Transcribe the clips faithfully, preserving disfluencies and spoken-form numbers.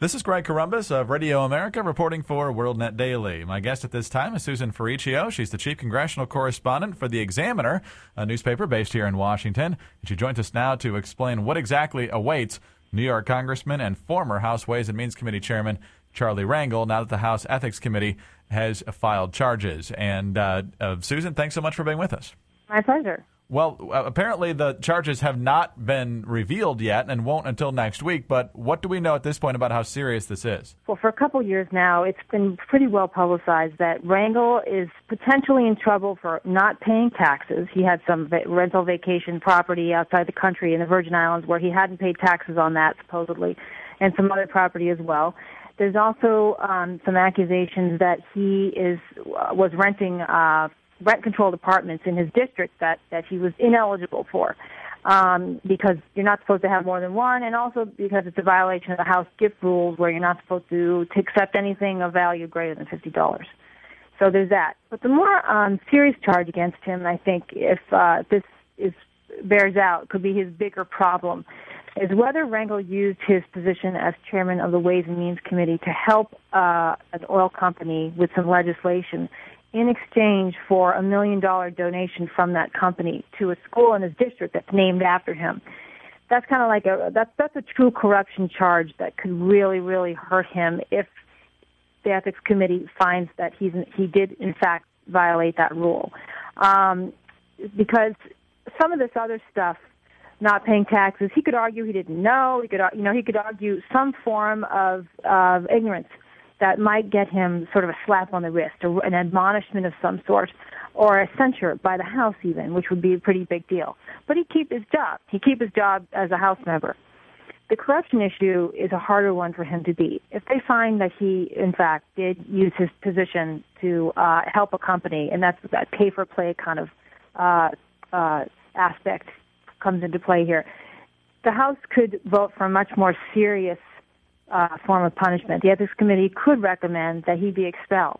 This is Greg Corombos of Radio America reporting for WorldNet Daily. My guest at this time is Susan Ferricchio. She's the chief congressional correspondent for The Examiner, a newspaper based here in Washington. And she joins us now to explain what exactly awaits New York Congressman and former House Ways and Means Committee Chairman Charlie Rangel now that the House Ethics Committee has filed charges. And uh, uh, Susan, thanks so much for being with us. My pleasure. Well, uh, apparently the charges have not been revealed yet and won't until next week, but what do we know at this point about how serious this is? Well, for a couple of years now, it's been pretty well publicized that Rangel is potentially in trouble for not paying taxes. He had some va- rental vacation property outside the country in the Virgin Islands where he hadn't paid taxes on that, supposedly, and some other property as well. There's also um, some accusations that he is uh, was renting uh rent-controlled apartments in his district that, that he was ineligible for um, because you're not supposed to have more than one, and also because it's a violation of the House gift rules where you're not supposed to, to accept anything of value greater than fifty dollars. So there's that. But the more um, serious charge against him, I think, if uh, this is bears out, could be his bigger problem, is whether Rangel used his position as chairman of the Ways and Means Committee to help uh, an oil company with some legislation in exchange for a million dollar donation from that company to a school in his district that's named after him. That's kind of like a that's that's a true corruption charge that could really really hurt him if the ethics committee finds that he's he did in fact violate that rule. Um, because some of this other stuff, not paying taxes, he could argue he didn't know. He could you know he could argue some form of of ignorance that might get him sort of a slap on the wrist or an admonishment of some sort or a censure by the House even, which would be a pretty big deal. But he'd keep his job. He'd keep his job as a House member. The corruption issue is a harder one for him to beat. If they find that he, in fact, did use his position to uh, help a company, and that's that pay-for-play kind of uh, uh, aspect comes into play here, the House could vote for a much more serious Uh, form of punishment. The Ethics Committee could recommend that he be expelled.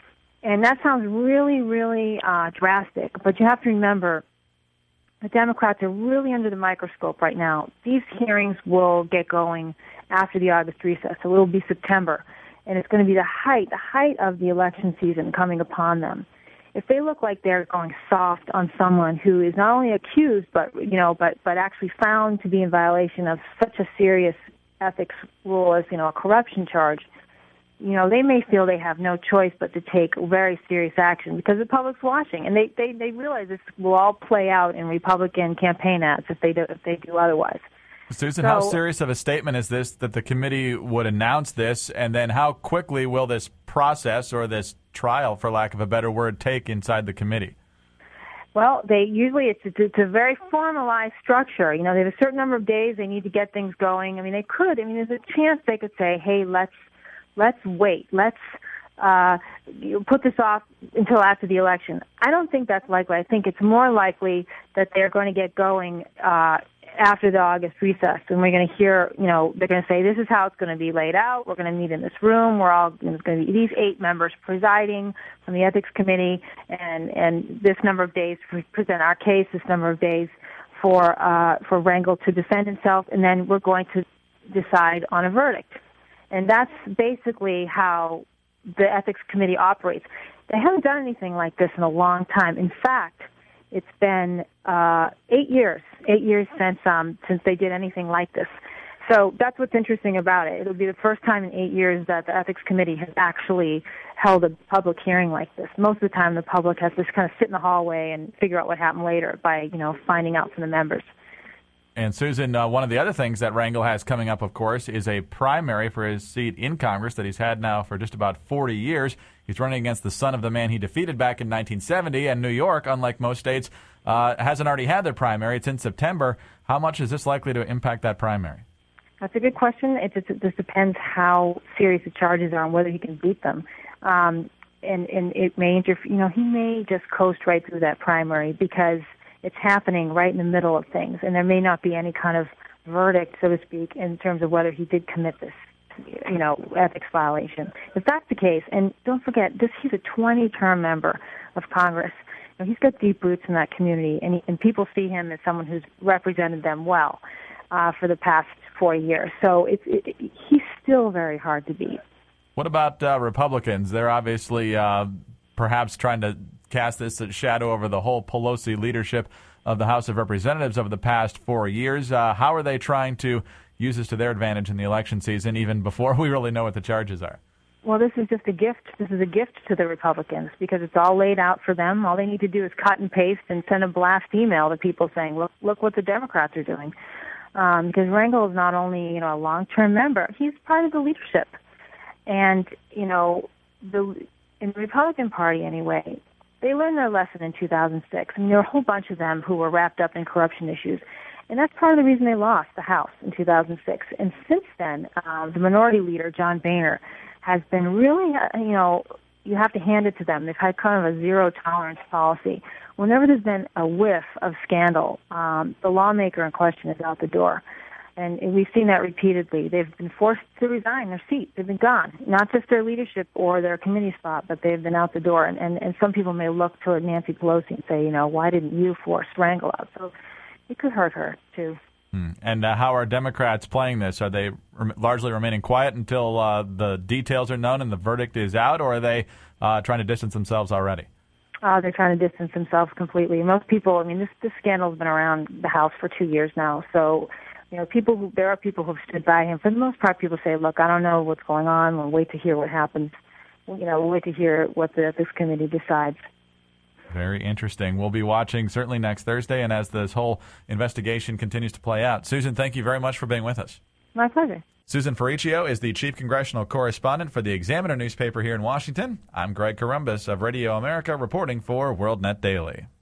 And that sounds really, really uh, drastic, but you have to remember the Democrats are really under the microscope right now. These hearings will get going after the August recess, so it will be September, and it's going to be the height, the height of the election season coming upon them. If they look like they're going soft on someone who is not only accused, but you know, but but actually found to be in violation of such a serious ethics rule as, you know, a corruption charge, you know, they may feel they have no choice but to take very serious action because the public's watching, and they, they, they realize this will all play out in Republican campaign ads if they do, if they do otherwise. Susan, so, how serious of a statement is this that the committee would announce this, and then how quickly will this process or this trial, for lack of a better word, take inside the committee? Well, they usually it's, it's it's a very formalized structure. You know, they have a certain number of days they need to get things going. I mean, they could. I mean, there's a chance they could say, "Hey, let's let's wait. Let's uh, you put this off until after the election." I don't think that's likely. I think it's more likely that they're going to get going uh, after the August recess, and we're going to hear. You know, they're going to say, "This is how it's going to be laid out. We're going to meet in this room. We're all there's going to be these eight members presiding from the Ethics Committee, and and this number of days to present our case, this number of days for uh, for Rangel to defend himself, and then we're going to decide on a verdict." And that's basically how the Ethics Committee operates. They haven't done anything like this in a long time. In fact, it's been uh, eight years, eight years since um, since they did anything like this. So that's what's interesting about it. It'll be the first time in eight years that the Ethics Committee has actually held a public hearing like this. Most of the time, the public has to kind of sit in the hallway and figure out what happened later by, you know, finding out from the members. And Susan, uh, one of the other things that Rangel has coming up, of course, is a primary for his seat in Congress that he's had now for just about forty years. He's running against the son of the man he defeated back in nineteen seventy, and New York, unlike most states, uh, hasn't already had their primary. It's in September. How much is this likely to impact that primary? That's a good question. It just, it just depends how serious the charges are and whether he can beat them. Um, and, and it may interfere, you know, he may just coast right through that primary because it's happening right in the middle of things, and there may not be any kind of verdict, so to speak, in terms of whether he did commit this, you know, ethics violation. If that's the case, and don't forget, this he's a twenty-term member of Congress. You know, he's got deep roots in that community, and, he, and people see him as someone who's represented them well uh, for the past four years. So it's it, it, he's still very hard to beat. What about uh, Republicans? They're obviously uh, perhaps trying to cast this shadow over the whole Pelosi leadership of the House of Representatives over the past four years. Uh, how are they trying to use this to their advantage in the election season, even before we really know what the charges are? Well, this is just a gift. This is a gift to the Republicans because it's all laid out for them. All they need to do is cut and paste and send a blast email to people saying, look, look what the Democrats are doing. Um, because Rangel is not only, you know, a long-term member, he's part of the leadership. And, you know, the in the Republican Party anyway, they learned their lesson in two thousand six. I mean, there were a whole bunch of them who were wrapped up in corruption issues. And that's part of the reason they lost the House in two thousand six. And since then, um, the minority leader, John Boehner, has been really, uh, you know, you have to hand it to them. They've had kind of a zero-tolerance policy. Whenever there's been a whiff of scandal, um, the lawmaker in question is out the door. And we've seen that repeatedly. They've been forced to resign their seat. They've been gone. Not just their leadership or their committee spot, but they've been out the door. And, and, and some people may look toward Nancy Pelosi and say, you know, why didn't you force Rangel out? So it could hurt her, too. Hmm. And uh, how are Democrats playing this? Are they rem- largely remaining quiet until uh, the details are known and the verdict is out, or are they uh, trying to distance themselves already? Uh, they're trying to distance themselves completely. Most people, I mean, this, this scandal has been around the House for two years now, so... You know, people. Who, there are people who've stood by him. For the most part, people say, "Look, I don't know what's going on. We'll wait to hear what happens. You know, we'll wait to hear what the ethics committee decides." Very interesting. We'll be watching certainly next Thursday, and as this whole investigation continues to play out. Susan, thank you very much for being with us. My pleasure. Susan Ferricchio is the chief congressional correspondent for the Examiner newspaper here in Washington. I'm Greg Corombos of Radio America, reporting for WorldNet Daily.